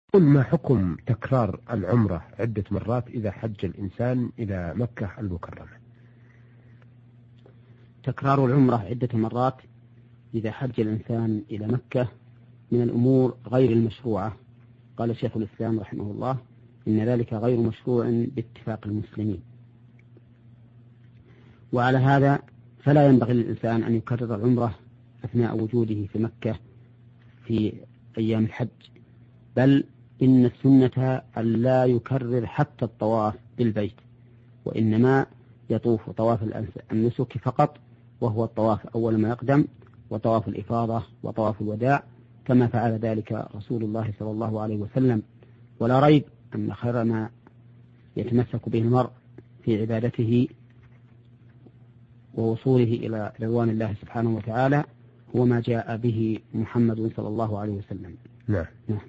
ما حكم تكرار العمرة عدة مرات إذا حج الإنسان إلى مكة المكرمة؟ تكرار العمرة عدة مرات إذا حج الإنسان إلى مكة من الأمور غير المشروعة. قال شيخ الإسلام رحمه الله إن ذلك غير مشروع باتفاق المسلمين، وعلى هذا فلا ينبغي للإنسان أن يكرر العمرة أثناء وجوده في مكة في أيام الحج، بل إن السنة أن لا يكرر حتى الطواف بالبيت، وإنما يطوف طواف النسك فقط، وهو الطواف أول ما يقدم وطواف الإفاضة وطواف الوداع، كما فعل ذلك رسول الله صلى الله عليه وسلم. ولا ريب أن خير ما يتمسك به المرء في عبادته ووصوله إلى رضوان الله سبحانه وتعالى هو ما جاء به محمد صلى الله عليه وسلم. نعم.